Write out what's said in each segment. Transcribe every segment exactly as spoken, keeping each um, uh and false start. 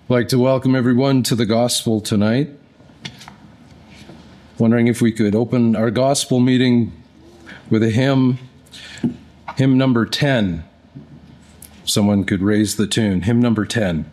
I'd like to welcome everyone to the gospel tonight. Wondering if we could open our gospel meeting with a hymn, hymn number ten. Someone could raise the tune, hymn number ten.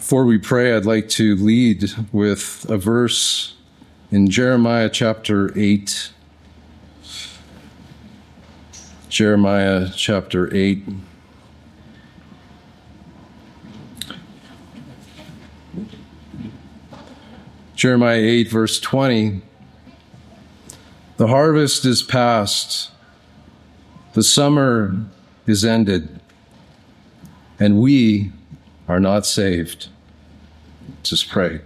Before we pray, I'd like to lead with a verse in Jeremiah chapter eight. Jeremiah chapter eight. Jeremiah eight, verse twenty. The harvest is past, the summer is ended, and we are not saved. Just pray.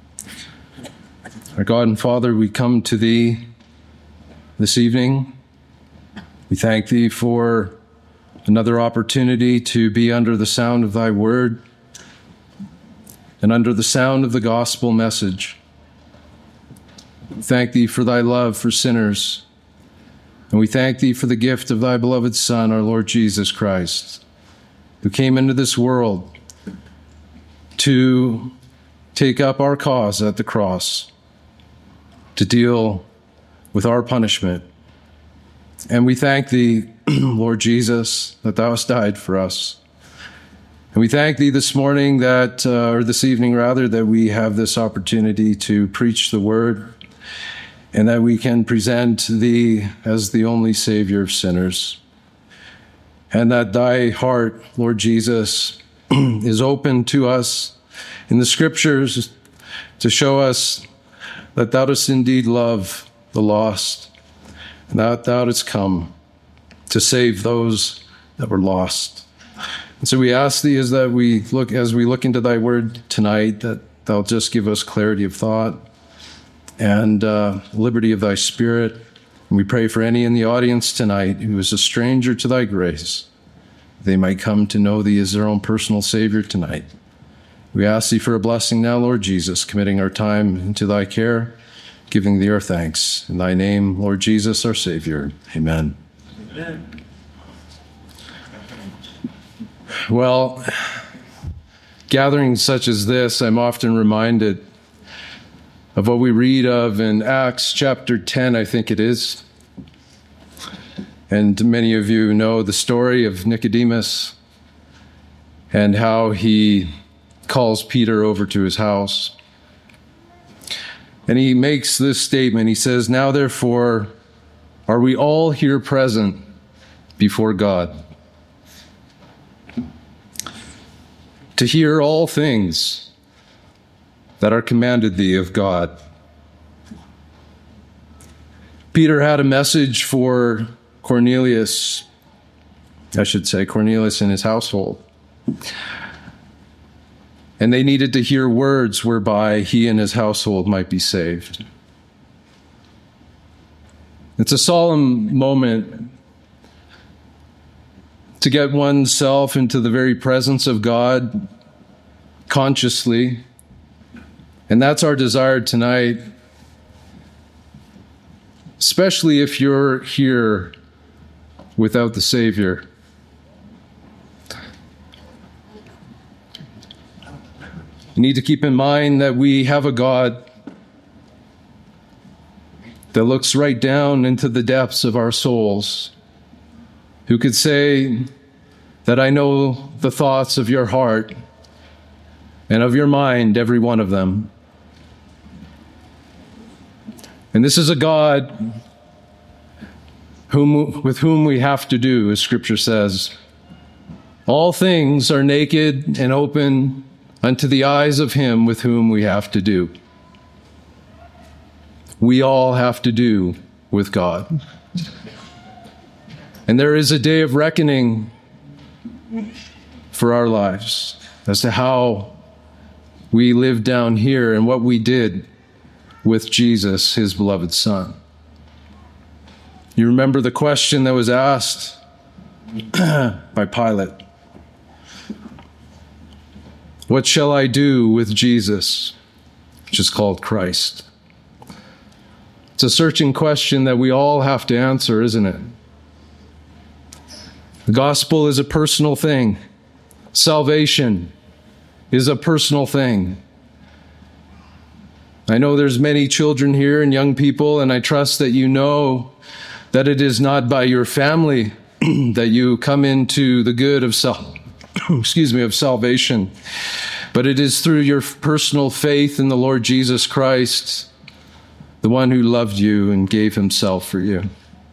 Our God and Father, we come to Thee this evening. We thank Thee for another opportunity to be under the sound of Thy word and under the sound of the gospel message. We thank Thee for Thy love for sinners, and we thank Thee for the gift of Thy beloved Son, our Lord Jesus Christ, who came into this world to take up our cause at the cross, to deal with our punishment. And we thank Thee, Lord Jesus, that Thou hast died for us. And we thank Thee this morning that, uh, or this evening rather, that we have this opportunity to preach the word and that we can present Thee as the only Savior of sinners. And that Thy heart, Lord Jesus, is open to us in the Scriptures to show us that Thou dost indeed love the lost, and that Thou dost come to save those that were lost. And so we ask Thee as that we look as we look into Thy word tonight, that Thou just give us clarity of thought and uh, liberty of Thy Spirit. And we pray for any in the audience tonight who is a stranger to Thy grace, they might come to know Thee as their own personal Savior tonight. We ask Thee for a blessing now, Lord Jesus, committing our time into Thy care, giving Thee our thanks. In Thy name, Lord Jesus, our Savior. Amen. Amen. Well, gatherings such as this, I'm often reminded of what we read of in Acts chapter ten, I think it is. And many of you know the story of Nicodemus and how he calls Peter over to his house. And he makes this statement. He says, "Now therefore, are we all here present before God, to hear all things that are commanded thee of God?" Peter had a message for Cornelius, I should say Cornelius and his household. And they needed to hear words whereby he and his household might be saved. It's a solemn moment to get oneself into the very presence of God consciously. And that's our desire tonight, especially if you're here without the Savior. You need to keep in mind that we have a God that looks right down into the depths of our souls, who could say that I know the thoughts of your heart and of your mind, every one of them. And this is a God whom, with whom we have to do, as Scripture says. All things are naked and open unto the eyes of him with whom we have to do. We all have to do with God. And there is a day of reckoning for our lives as to how we lived down here and what we did with Jesus, his beloved Son. You remember the question that was asked by Pilate. What shall I do with Jesus, which is called Christ? It's a searching question that we all have to answer, isn't it? The gospel is a personal thing. Salvation is a personal thing. I know there's many children here and young people, and I trust that you know that it is not by your family that you come into the good of sal- excuse me, of salvation, but it is through your personal faith in the Lord Jesus Christ, the one who loved you and gave himself for you.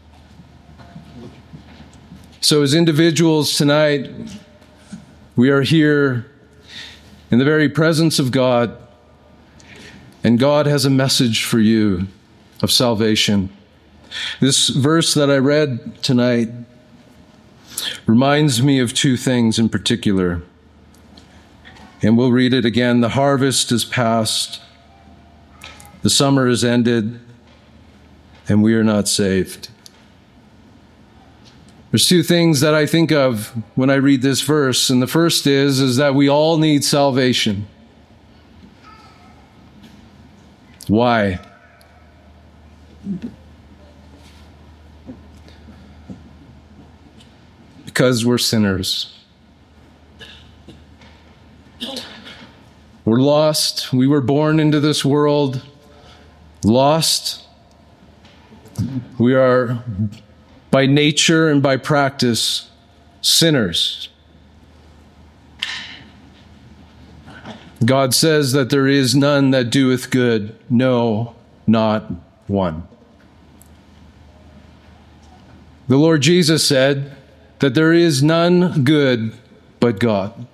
So as individuals tonight, we are here in the very presence of God, and God has a message for you of salvation. This verse that I read tonight reminds me of two things in particular. And we'll read it again. The harvest is past, the summer is ended, and we are not saved. There's two things that I think of when I read this verse, and the first is, is that we all need salvation. Why? Because we're sinners. We're lost. We were born into this world lost. We are, by nature and by practice, sinners. God says that there is none that doeth good, no, not one. The Lord Jesus said that there is none good but God.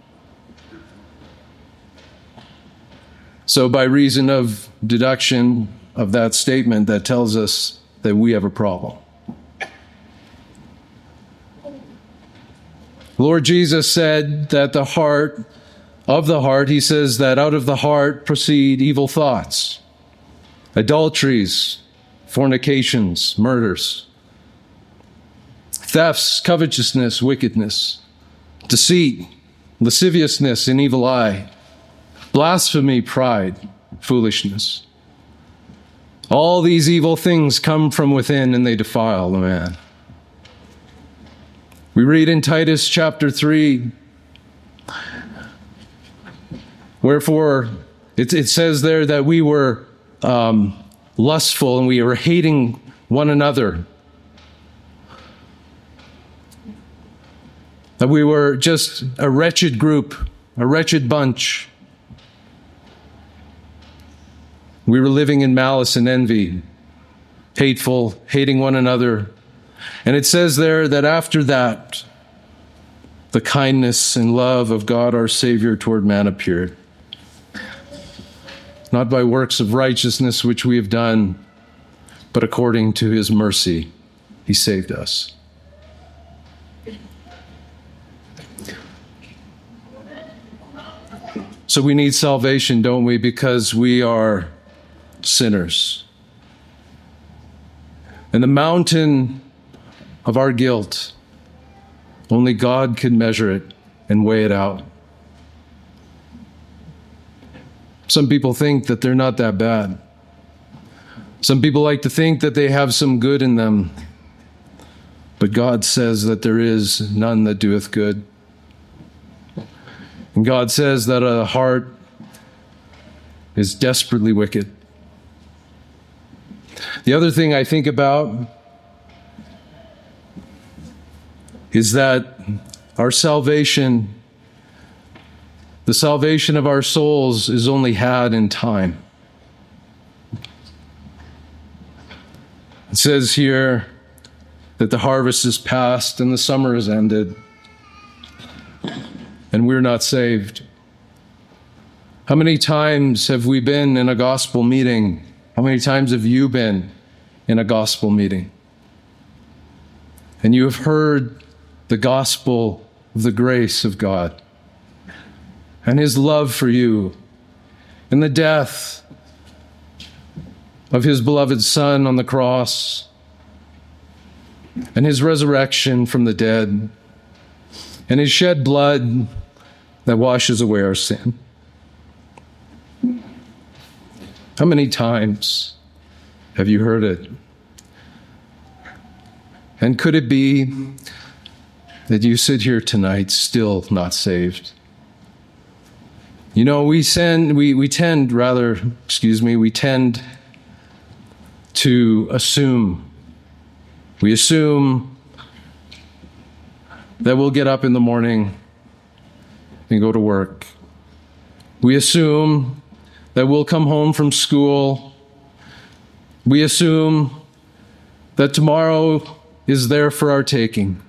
So by reason of deduction of that statement, that tells us that we have a problem. Lord Jesus said that the heart, of the heart, he says that out of the heart proceed evil thoughts, adulteries, fornications, murders, thefts, covetousness, wickedness, deceit, lasciviousness, and evil eye, blasphemy, pride, foolishness. All these evil things come from within, and they defile the man. We read in Titus chapter three, wherefore it, it says there that we were um, lustful and we were hating one another. That we were just a wretched group, a wretched bunch. We were living in malice and envy, hateful, hating one another. And it says there that after that, the kindness and love of God our Savior toward man appeared. Not by works of righteousness which we have done, but according to his mercy, he saved us. So we need salvation, don't we? Because we are sinners. And the mountain of our guilt, only God can measure it and weigh it out. Some people think that they're not that bad. Some people like to think that they have some good in them. But God says that there is none that doeth good. And God says that a heart is desperately wicked. The other thing I think about is that our salvation, the salvation of our souls, is only had in time. It says here that the harvest is past and the summer is ended, and we're not saved. How many times have we been in a gospel meeting? How many times have you been in a gospel meeting? And you have heard the gospel of the grace of God and his love for you and the death of his beloved Son on the cross and his resurrection from the dead and his shed blood that washes away our sin. How many times have you heard it? And could it be that you sit here tonight still not saved? You know, we send, we, we tend, rather, excuse me, we tend to assume. We assume that we'll get up in the morning and go to work We assume that we'll come home from school. We assume that tomorrow is there for our taking.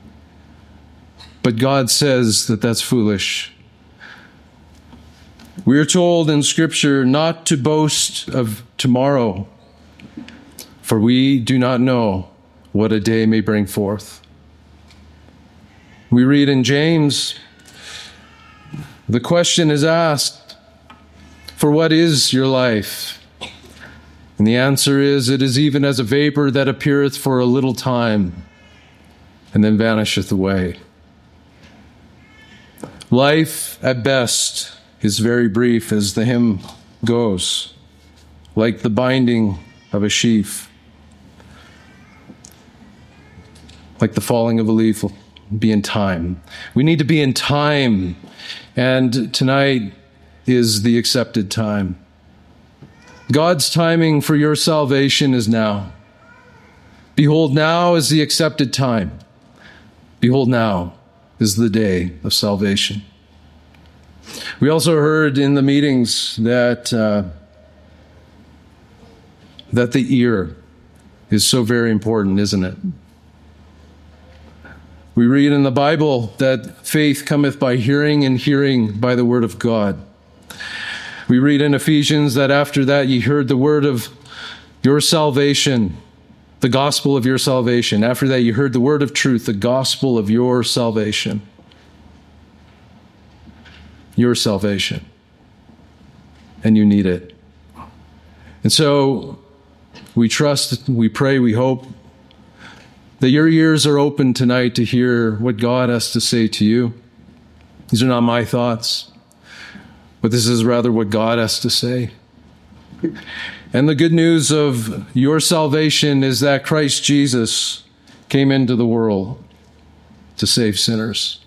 But God says that that's foolish. We are told in Scripture not to boast of tomorrow, for we do not know what a day may bring forth. We read in James, the question is asked, for what is your life? And the answer is, it is even as a vapor that appeareth for a little time, and then vanisheth away. Life, at best, is very brief, as the hymn goes, like the binding of a sheaf, like the falling of a leaf will be in time. We need to be in time, and tonight is the accepted time. God's timing for your salvation is now. Behold, now is the accepted time. Behold, now is the day of salvation. We also heard in the meetings that uh, that the ear is so very important, isn't it? We read in the Bible that faith cometh by hearing, and hearing by the word of God. We read in Ephesians that after that ye heard the word of your salvation, the gospel of your salvation. After that you heard the word of truth, the gospel of your salvation. Your salvation. And you need it. And so we trust, we pray, we hope that your ears are open tonight to hear what God has to say to you. These are not my thoughts, but this is rather what God has to say. And the good news of your salvation is that Christ Jesus came into the world to save sinners.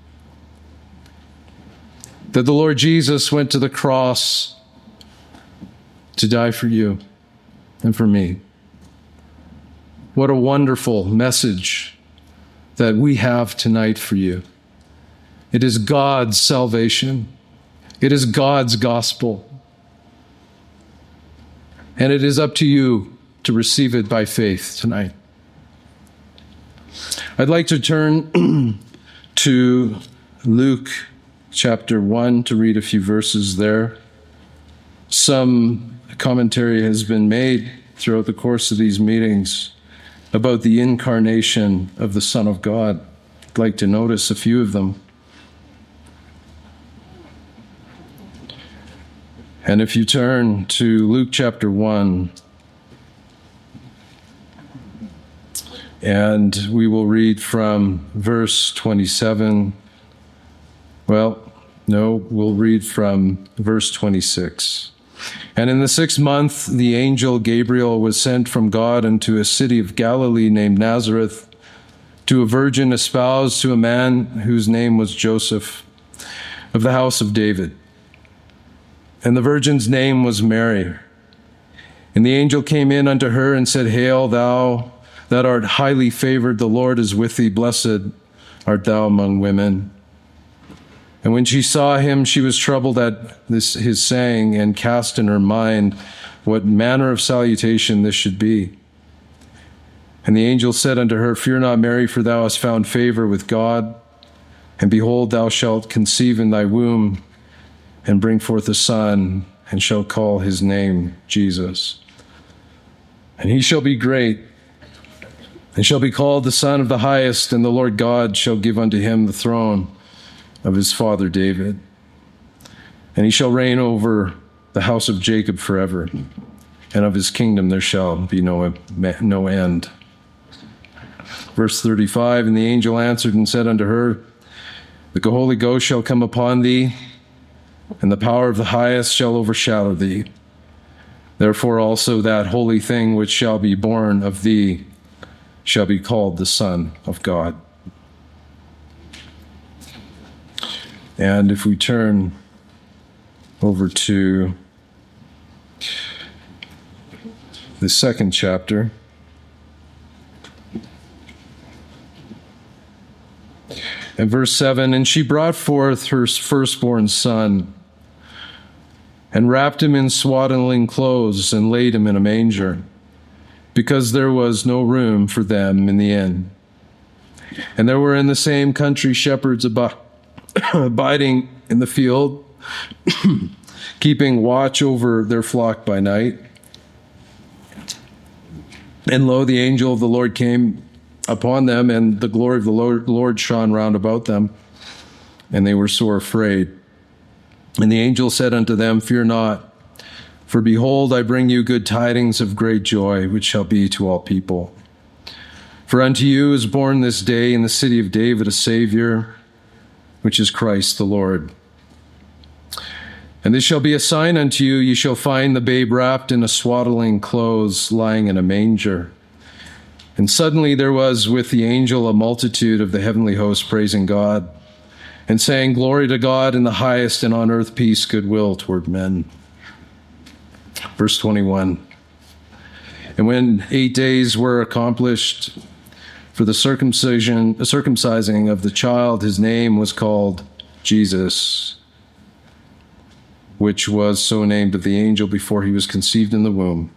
That the Lord Jesus went to the cross to die for you and for me. What a wonderful message that we have tonight for you. It is God's salvation. It is God's gospel. And it is up to you to receive it by faith tonight. I'd like to turn to Luke chapter one to read a few verses there. Some commentary has been made throughout the course of these meetings about the incarnation of the Son of God. I'd like to notice a few of them. And if you turn to Luke chapter one, and we will read from verse twenty-seven. Well, no, we'll read from verse twenty-six. And in the sixth month, the angel Gabriel was sent from God unto a city of Galilee named Nazareth, to a virgin espoused to a man whose name was Joseph, of the house of David. And the virgin's name was Mary. And the angel came in unto her and said, Hail, thou that art highly favored, the Lord is with thee, blessed art thou among women. And when she saw him, she was troubled at this his saying, and cast in her mind what manner of salutation this should be. And the angel said unto her, Fear not, Mary, for thou hast found favor with God. And behold, thou shalt conceive in thy womb, and bring forth a son, and shall call his name Jesus. And he shall be great, and shall be called the Son of the Highest, and the Lord God shall give unto him the throne of his father David. And he shall reign over the house of Jacob forever, and of his kingdom there shall be no, no end. Verse thirty-five, And the angel answered and said unto her, The Holy Ghost shall come upon thee, and the power of the Highest shall overshadow thee. Therefore also that holy thing which shall be born of thee shall be called the Son of God. And if we turn over to the second chapter, and verse seven, And she brought forth her firstborn son, and wrapped him in swaddling clothes and laid him in a manger, because there was no room for them in the inn. And there were in the same country shepherds ab- abiding in the field, keeping watch over their flock by night. And lo, the angel of the Lord came upon them, and the glory of the Lord, Lord shone round about them, and they were sore afraid. And the angel said unto them, Fear not, for behold, I bring you good tidings of great joy, which shall be to all people. For unto you is born this day in the city of David a Savior, which is Christ the Lord. And this shall be a sign unto you, ye shall find the babe wrapped in a swaddling clothes, lying in a manger. And suddenly there was with the angel a multitude of the heavenly host praising God, and saying, Glory to God in the highest, and on earth peace, goodwill toward men. Verse twenty-one. And when eight days were accomplished for the circumcision, circumcising of the child, his name was called Jesus, which was so named of the angel before he was conceived in the womb.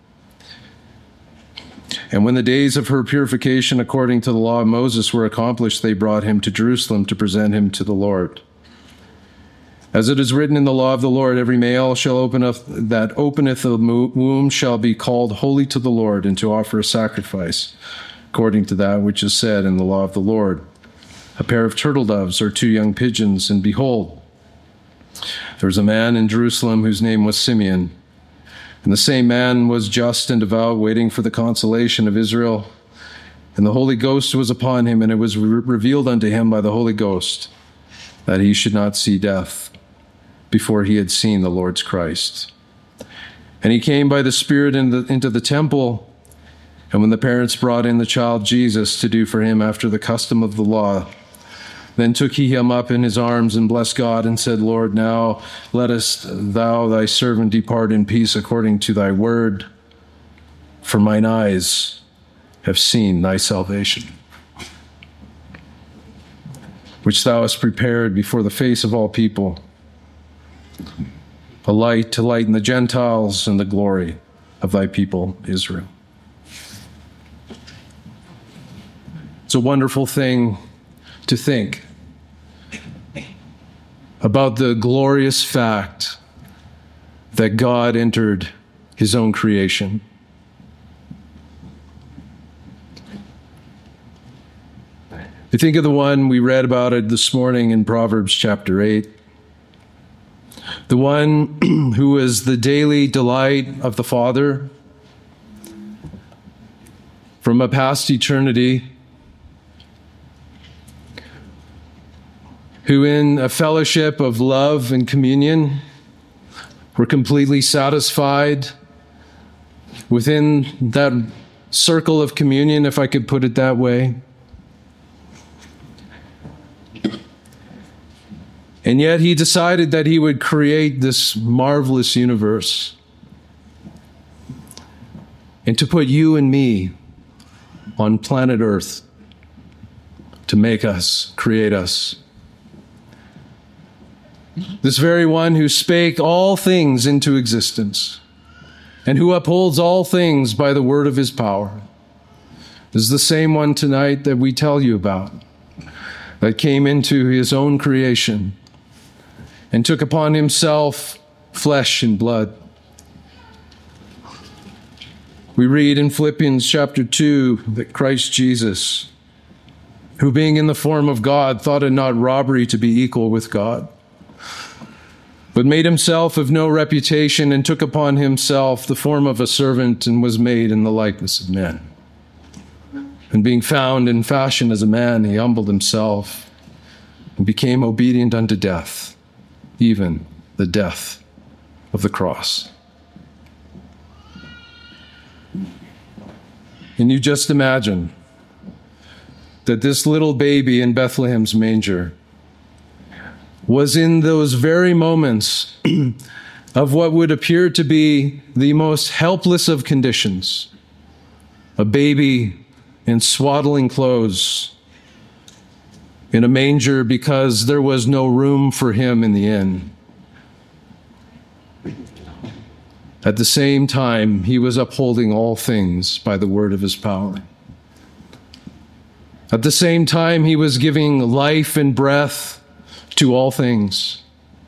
And when the days of her purification according to the law of Moses were accomplished, they brought him to Jerusalem to present him to the Lord. As it is written in the law of the Lord, every male shall open up, that openeth the womb shall be called holy to the Lord, and to offer a sacrifice, according to that which is said in the law of the Lord. A pair of turtle doves or two young pigeons, and behold, there was a man in Jerusalem whose name was Simeon. And the same man was just and devout, waiting for the consolation of Israel. And the Holy Ghost was upon him, and it was re- revealed unto him by the Holy Ghost that he should not see death before he had seen the Lord's Christ. And he came by the Spirit in the, into the temple. And when the parents brought in the child Jesus to do for him after the custom of the law, then took he him up in his arms and blessed God and said, Lord, now lettest thou thy servant depart in peace according to thy word, for mine eyes have seen thy salvation, which thou hast prepared before the face of all people, a light to lighten the Gentiles and the glory of thy people Israel. It's a wonderful thing to think about the glorious fact that God entered his own creation. I think of the one we read about it this morning in Proverbs chapter eight. The one who is the daily delight of the Father from a past eternity, who in a fellowship of love and communion were completely satisfied within that circle of communion, if I could put it that way. And yet he decided that he would create this marvelous universe and to put you and me on planet Earth to make us, create us. This very one who spake all things into existence and who upholds all things by the word of his power is the same one tonight that we tell you about, that came into his own creation and took upon himself flesh and blood. We read in Philippians chapter two that Christ Jesus, who being in the form of God, thought it not robbery to be equal with God, but made himself of no reputation, and took upon himself the form of a servant, and was made in the likeness of men. And being found in fashion as a man, he humbled himself and became obedient unto death, even the death of the cross. And you just imagine that this little baby in Bethlehem's manger was in those very moments of what would appear to be the most helpless of conditions. A baby in swaddling clothes in a manger because there was no room for him in the inn. At the same time, he was upholding all things by the word of his power. At the same time, he was giving life and breath to all things.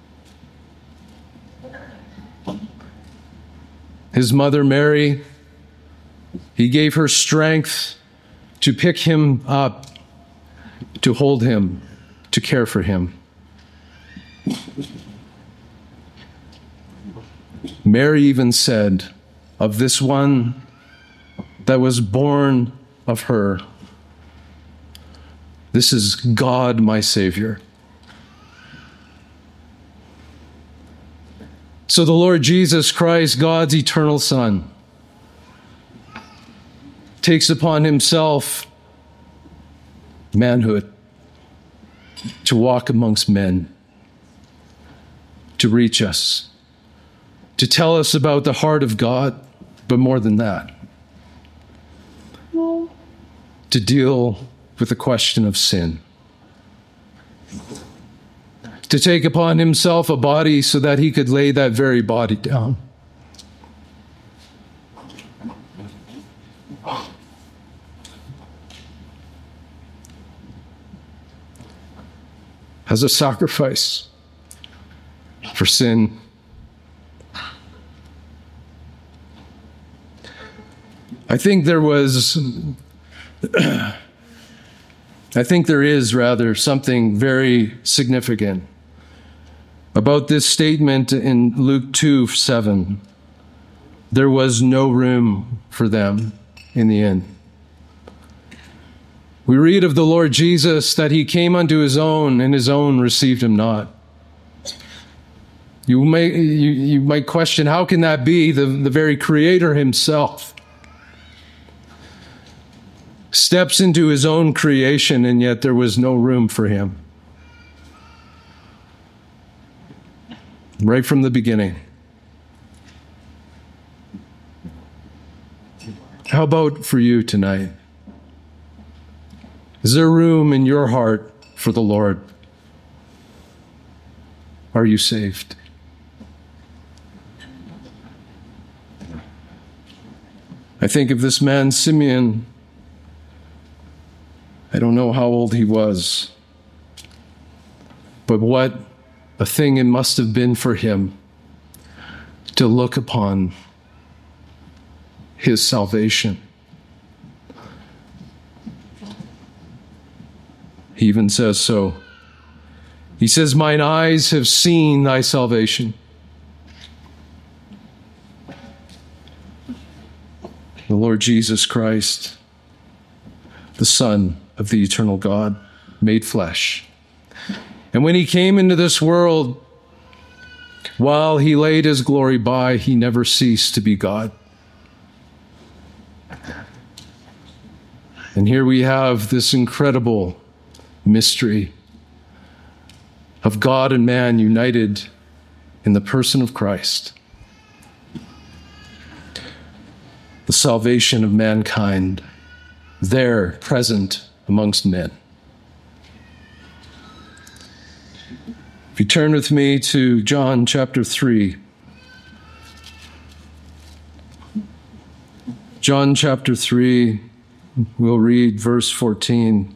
His mother Mary, he gave her strength to pick him up, to hold him, to care for him. Mary even said of this one that was born of her, "This is God, my Savior." So the Lord Jesus Christ, God's eternal Son, takes upon himself manhood to walk amongst men, to reach us, to tell us about the heart of God, but more than that, to deal with the question of sin, to take upon himself a body so that he could lay that very body down. As a sacrifice for sin. I think there was, I think there is rather something very significant about this statement in Luke two seven. There was no room for them in the inn. We read of the Lord Jesus that he came unto his own, and his own received him not. You may, you, you might question, how can that be? The, the very Creator himself steps into his own creation, and yet there was no room for him. Right from the beginning. How about for you tonight? Is there room in your heart for the Lord? Are you saved? I think of this man, Simeon. I don't know how old he was, but what a thing it must have been for him to look upon his salvation. He even says so. He says, "Mine eyes have seen thy salvation." The Lord Jesus Christ, the Son of the eternal God, made flesh. And when he came into this world, while he laid his glory by, he never ceased to be God. And here we have this incredible mystery of God and man united in the person of Christ. The salvation of mankind, there present amongst men. If you turn with me to John chapter three. John chapter three, we'll read verse fourteen.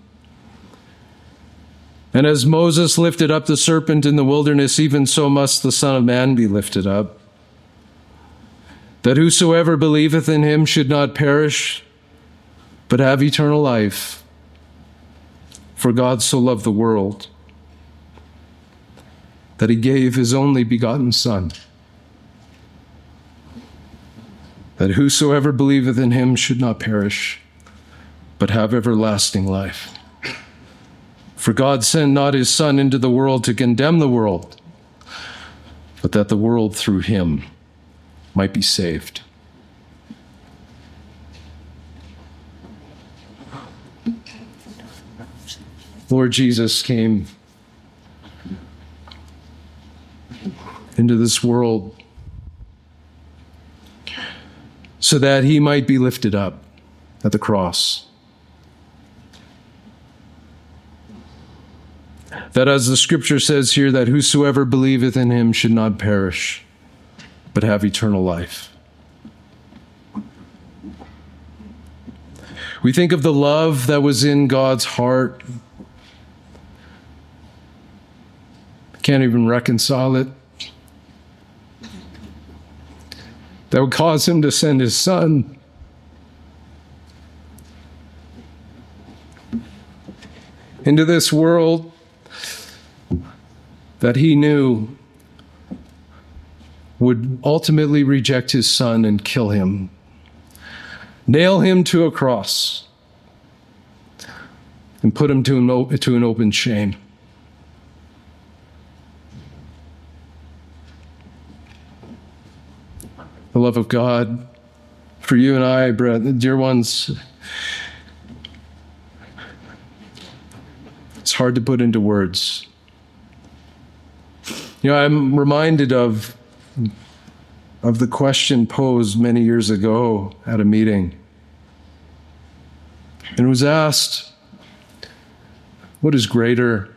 "And as Moses lifted up the serpent in the wilderness, even so must the Son of Man be lifted up, that whosoever believeth in him should not perish, but have eternal life. For God so loved the world, that he gave his only begotten Son, that whosoever believeth in him should not perish, but have everlasting life. For God sent not his Son into the world to condemn the world, but that the world through him might be saved." Lord Jesus came into this world so that he might be lifted up at the cross. That, as the scripture says here, that whosoever believeth in him should not perish, but have eternal life. We think of the love that was in God's heart. Can't even reconcile it. That would cause him to send his son. Into this world that he knew would ultimately reject his son and kill him. Nail him to a cross and put him to an, to an open shame. The love of God for you and I, brethren, dear ones, it's hard to put into words. You know, I'm reminded of of the question posed many years ago at a meeting. And it was asked, what is greater?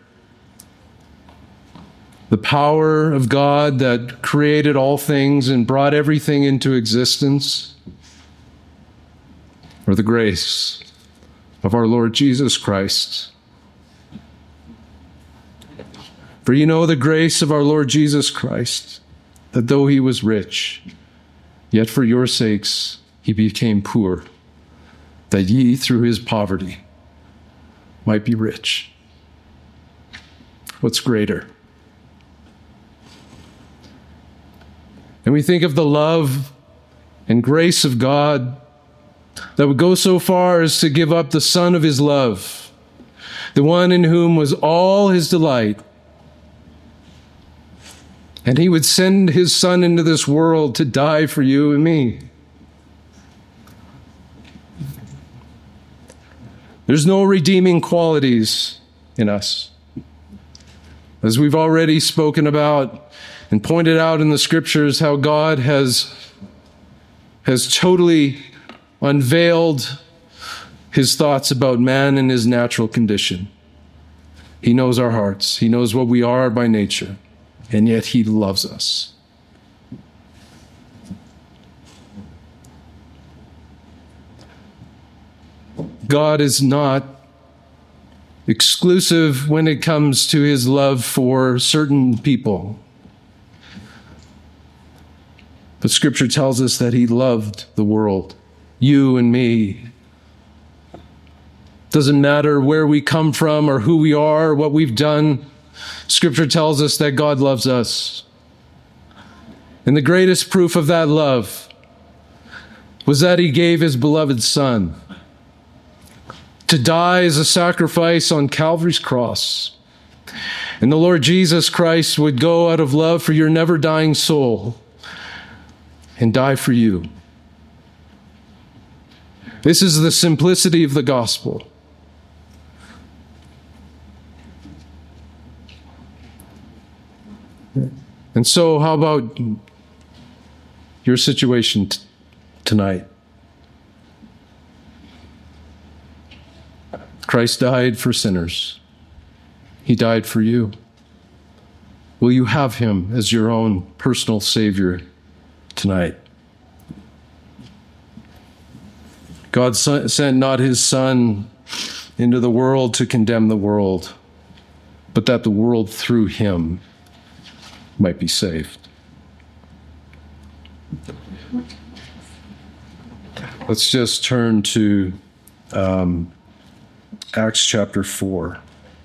The power of God that created all things and brought everything into existence? Or the grace of our Lord Jesus Christ? For you know the grace of our Lord Jesus Christ, that though he was rich, yet for your sakes he became poor, that ye through his poverty might be rich. What's greater? And we think of the love and grace of God that would go so far as to give up the Son of his love, the one in whom was all his delight. And he would send his son into this world to die for you and me. There's no redeeming qualities in us. As we've already spoken about and pointed out in the scriptures, how God has, has totally unveiled his thoughts about man and his natural condition. He knows our hearts. He knows what we are by nature. And yet he loves us. God is not exclusive when it comes to his love for certain people. But Scripture tells us that he loved the world, you and me. Doesn't matter where we come from or who we are or what we've done. Scripture tells us that God loves us. And the greatest proof of that love was that he gave his beloved Son to die as a sacrifice on Calvary's cross. And the Lord Jesus Christ would go out of love for your never-dying soul and die for you. This is the simplicity of the gospel. And so, how about your situation t- tonight? Christ died for sinners. He died for you. Will you have him as your own personal Savior tonight? God sent not his Son into the world to condemn the world, but that the world through him might be saved. Let's just turn to um, Acts chapter four.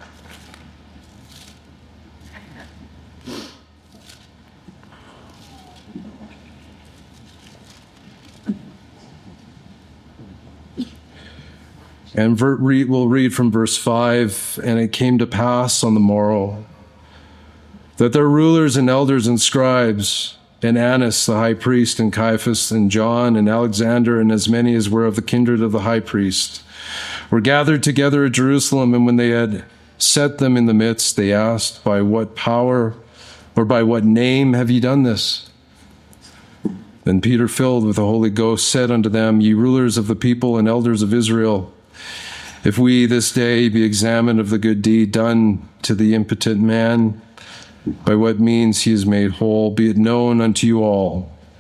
And ver- re- we'll read from verse five. And it came to pass on the morrow that their rulers and elders and scribes, and Annas the high priest, and Caiaphas, and John, and Alexander, and as many as were of the kindred of the high priest, were gathered together at Jerusalem. And when they had set them in the midst, they asked, by what power or by what name have ye done this? Then Peter, filled with the Holy Ghost, said unto them, Ye rulers of the people and elders of Israel, if we this day be examined of the good deed done to the impotent man, by what means he is made whole, be it known unto you all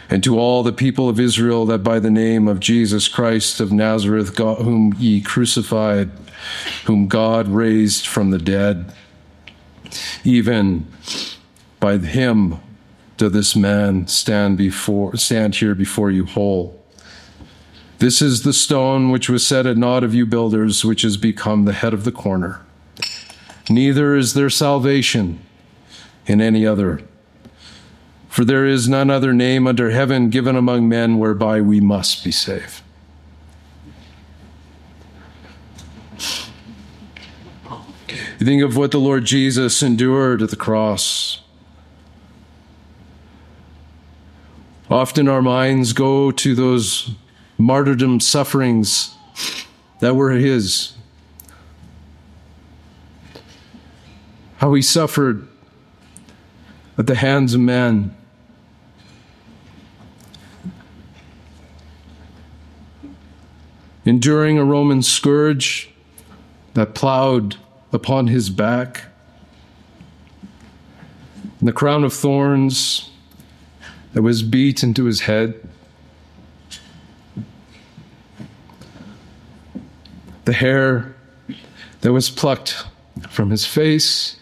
and to all the people of Israel, that by the name of Jesus Christ of Nazareth, God, whom ye crucified, whom God raised from the dead, even by him does this man stand before stand here before you whole. This is the stone which was set at naught of you builders, which has become the head of the corner. Neither is there salvation in any other. For there is none other name under heaven given among men whereby we must be saved. You think of what the Lord Jesus endured at the cross. Often our minds go to those martyrdom sufferings that were his. How he suffered at the hands of man. Enduring a Roman scourge that plowed upon his back, and the crown of thorns that was beat into his head, the hair that was plucked from his face,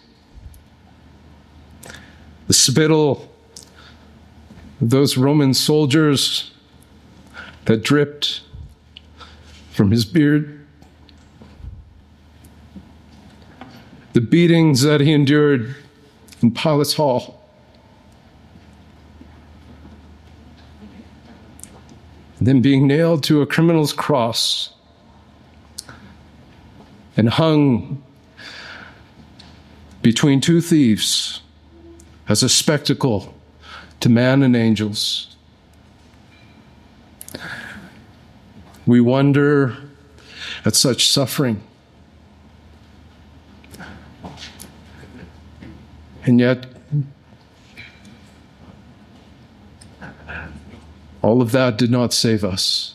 the spittle of those Roman soldiers that dripped from his beard, the beatings that he endured in Pilate's hall, and then being nailed to a criminal's cross and hung between two thieves as a spectacle to man and angels. We wonder at such suffering. And yet, all of that did not save us.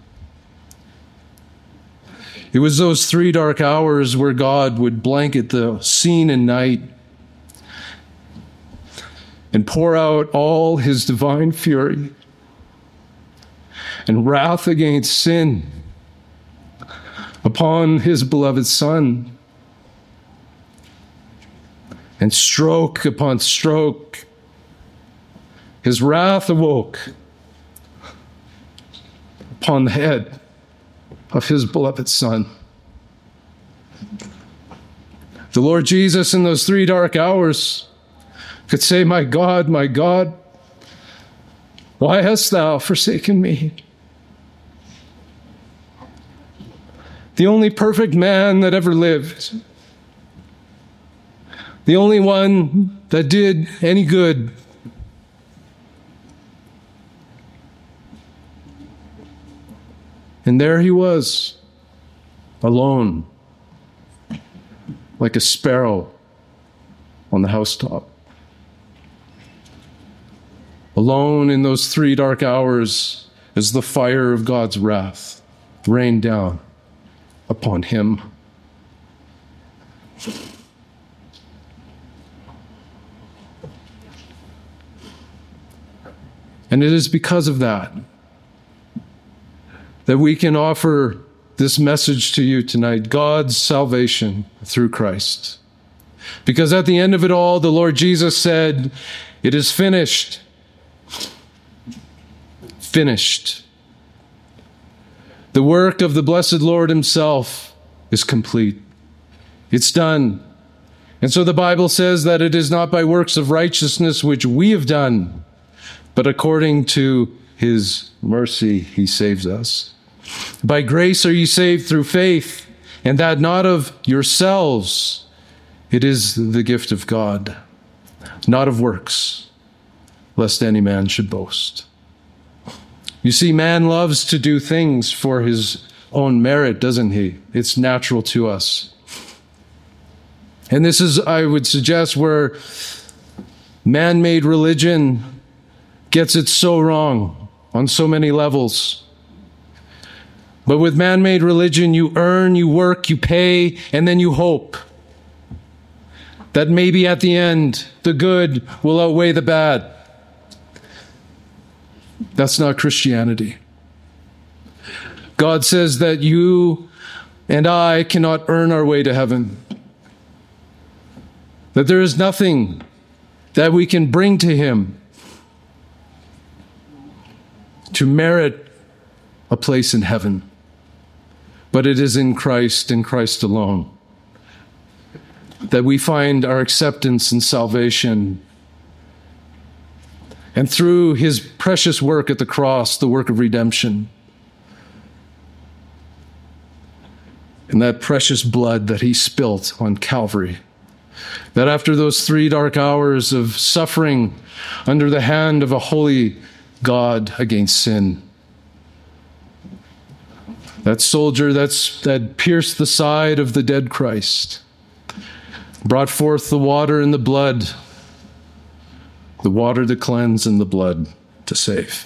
It was those three dark hours where God would blanket the scene in night and pour out all his divine fury and wrath against sin upon his beloved Son. And stroke upon stroke, his wrath awoke upon the head of his beloved Son. The Lord Jesus in those three dark hours could say, "My God, my God, why hast thou forsaken me?" The only perfect man that ever lived, the only one that did any good, and there he was, alone, like a sparrow on the housetop. Alone in those three dark hours as the fire of God's wrath rained down upon him. And it is because of that that we can offer this message to you tonight, God's salvation through Christ. Because at the end of it all, the Lord Jesus said, "It is finished." Finished. The work of the blessed Lord himself is complete. It's done. And so the Bible says that it is not by works of righteousness which we have done, but according to his mercy, he saves us. By grace are ye saved through faith, and that not of yourselves. It is the gift of God, not of works, lest any man should boast. You see, man loves to do things for his own merit, doesn't he? It's natural to us. And this is, I would suggest, where man-made religion gets it so wrong on so many levels. But with man-made religion, you earn, you work, you pay, and then you hope that maybe at the end, the good will outweigh the bad. That's not Christianity. God says that you and I cannot earn our way to heaven. That there is nothing that we can bring to him to merit a place in heaven. But it is in Christ and Christ alone that we find our acceptance and salvation. And through his precious work at the cross, the work of redemption, and that precious blood that he spilt on Calvary, that after those three dark hours of suffering under the hand of a holy God against sin, that soldier that's, that pierced the side of the dead Christ brought forth the water and the blood, the water to cleanse and the blood to save.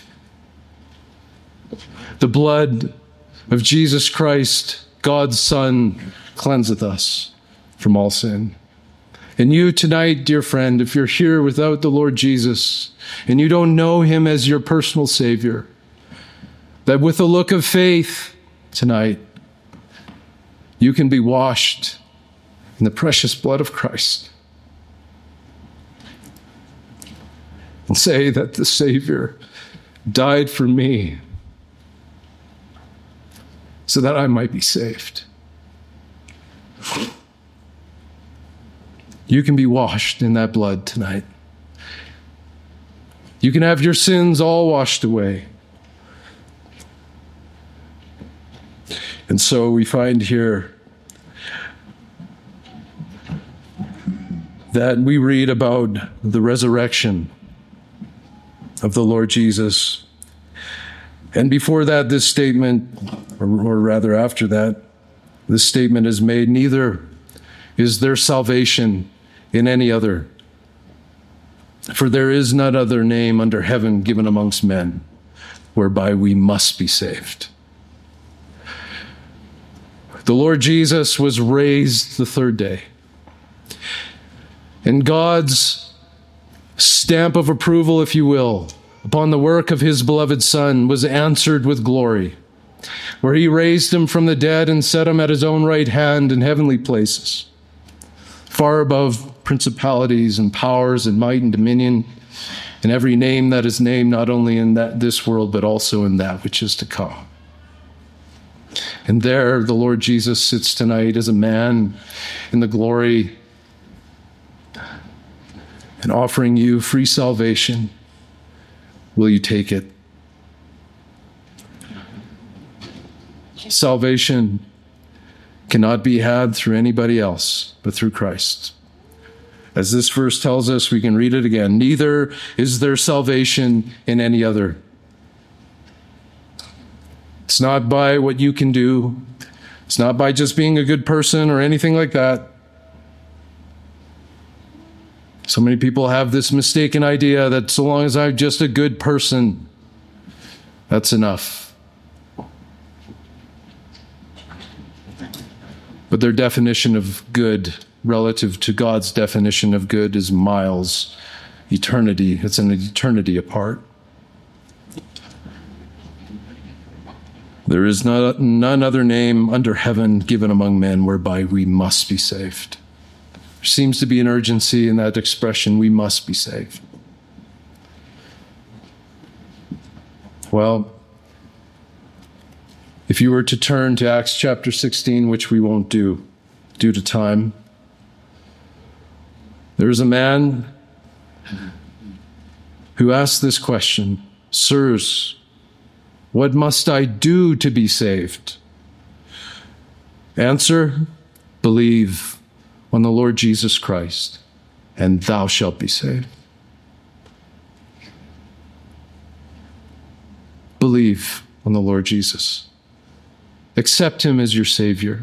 The blood of Jesus Christ, God's Son, cleanseth us from all sin. And you tonight, dear friend, if you're here without the Lord Jesus and you don't know him as your personal Savior, that with a look of faith tonight, you can be washed in the precious blood of Christ and say that the Savior died for me so that I might be saved. You can be washed in that blood tonight. You can have your sins all washed away. And so we find here that we read about the resurrection of the Lord Jesus. And before that, this statement, or, or rather after that, this statement is made, neither is there salvation in any other. For there is none other name under heaven given amongst men whereby we must be saved. The Lord Jesus was raised the third day. And God's stamp of approval, if you will, upon the work of his beloved Son was answered with glory, where he raised him from the dead and set him at his own right hand in heavenly places, far above principalities and powers and might and dominion, and every name that is named, not only in that this world, but also in that which is to come. And there the Lord Jesus sits tonight as a man in the glory and offering you free salvation. Will you take it? Salvation cannot be had through anybody else but through Christ. As this verse tells us, we can read it again. Neither is there salvation in any other. It's not by what you can do. It's not by just being a good person or anything like that. So many people have this mistaken idea that so long as I'm just a good person, that's enough. But their definition of good relative to God's definition of good is miles, eternity. It's an eternity apart. There is not, none other name under heaven given among men whereby we must be saved. There seems to be an urgency in that expression, we must be saved. Well, if you were to turn to Acts chapter sixteen, which we won't do due to time, there is a man who asked this question, Sirs, what must I do to be saved? Answer, believe on the Lord Jesus Christ, and thou shalt be saved. Believe on the Lord Jesus. Accept him as your Savior.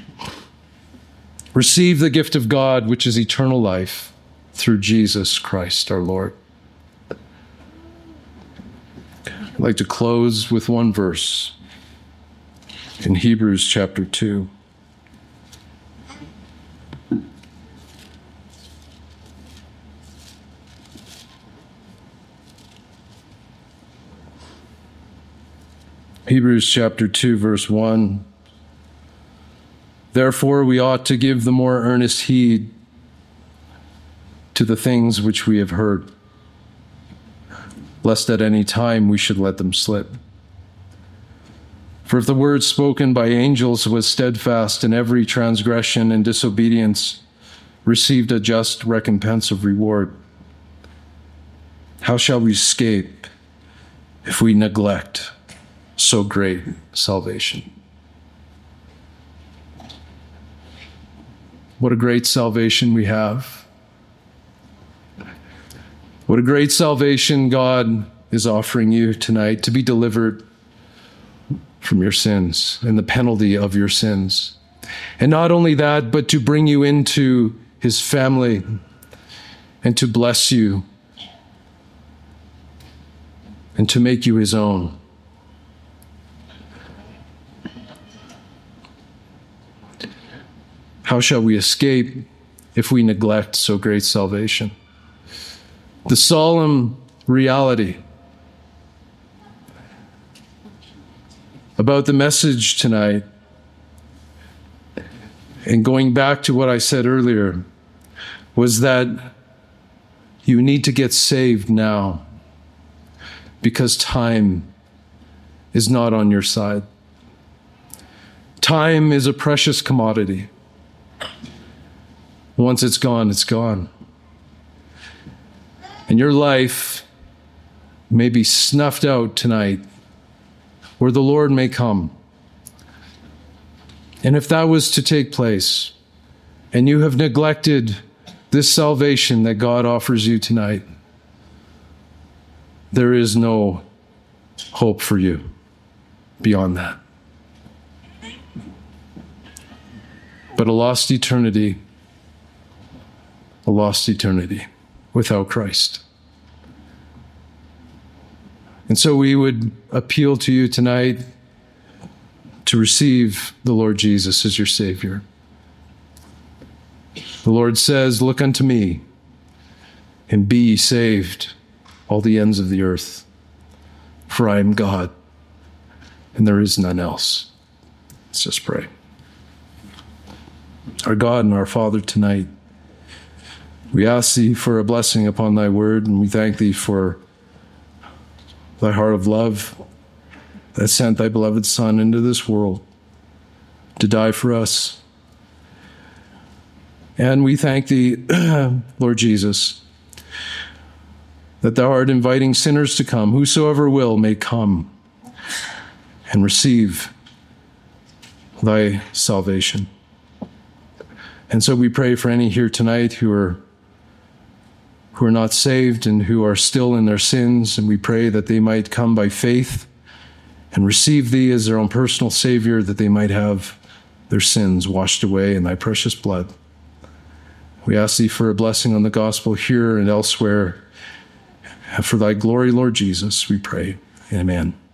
Receive the gift of God, which is eternal life, through Jesus Christ our Lord. I'd like to close with one verse in Hebrews chapter two. Hebrews chapter two, verse one. Therefore, we ought to give the more earnest heed to the things which we have heard, lest at any time we should let them slip. For if the word spoken by angels was steadfast, and every transgression and disobedience received a just recompense of reward, how shall we escape if we neglect so great salvation? What a great salvation we have. What a great salvation God is offering you tonight, to be delivered from your sins and the penalty of your sins. And not only that, but to bring you into his family and to bless you and to make you his own. How shall we escape if we neglect so great salvation? The solemn reality about the message tonight, and going back to what I said earlier, was that you need to get saved now, because time is not on your side. Time is a precious commodity. Once it's gone, it's gone. And your life may be snuffed out tonight, where the Lord may come. And if that was to take place, and you have neglected this salvation that God offers you tonight, there is no hope for you beyond that. But a lost eternity, a lost eternity without Christ. And so we would appeal to you tonight to receive the Lord Jesus as your Savior. The Lord says, "Look unto me, and be ye saved, all the ends of the earth. For I am God, and there is none else." Let's just pray. Our God and our Father, tonight, we ask thee for a blessing upon thy word, and we thank thee for thy heart of love that sent thy beloved Son into this world to die for us. And we thank thee, Lord Jesus, that thou art inviting sinners to come. Whosoever will may come and receive thy salvation. And so we pray for any here tonight who are who are not saved and who are still in their sins, and we pray that they might come by faith and receive thee as their own personal Savior, that they might have their sins washed away in thy precious blood. We ask thee for a blessing on the gospel here and elsewhere. For thy glory, Lord Jesus, we pray. Amen.